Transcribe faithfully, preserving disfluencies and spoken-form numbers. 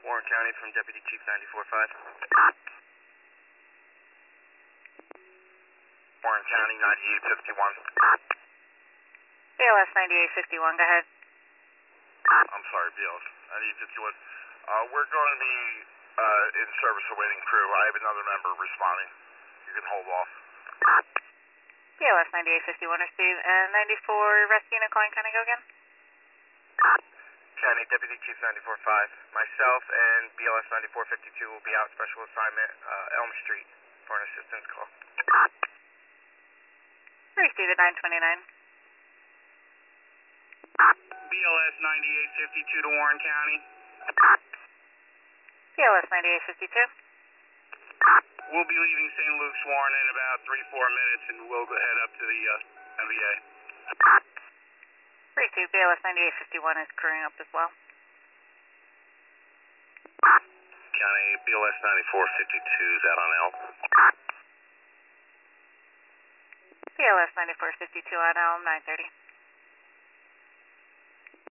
Warren County from Deputy Chief ninety-four five. Warren County ninety-eight fifty-one. B L S ninety-eight fifty-one, go ahead. I'm sorry, B L S ninety-eight fifty-one. Uh, we're going to be uh, in service awaiting crew. I have another member responding. You can hold off. B L S ninety-eight fifty-one received. And ninety-four rescue unit calling, can I go again? County Deputy Chief ninety-four five. Myself and B L S ninety-four fifty-two will be out special assignment uh, Elm Street for an assistance call. Received at nine twenty-nine. B L S ninety-eight fifty-two to Warren County. B L S ninety-eight fifty-two. We'll be leaving Saint Luke's, Warren, in about three, four minutes, and we'll go head up to the uh, M V A. Received. B L S ninety-eight fifty-one is crewing up as well. County B L S ninety-four fifty-two is out on L. B L S ninety-four fifty-two on L, nine thirty.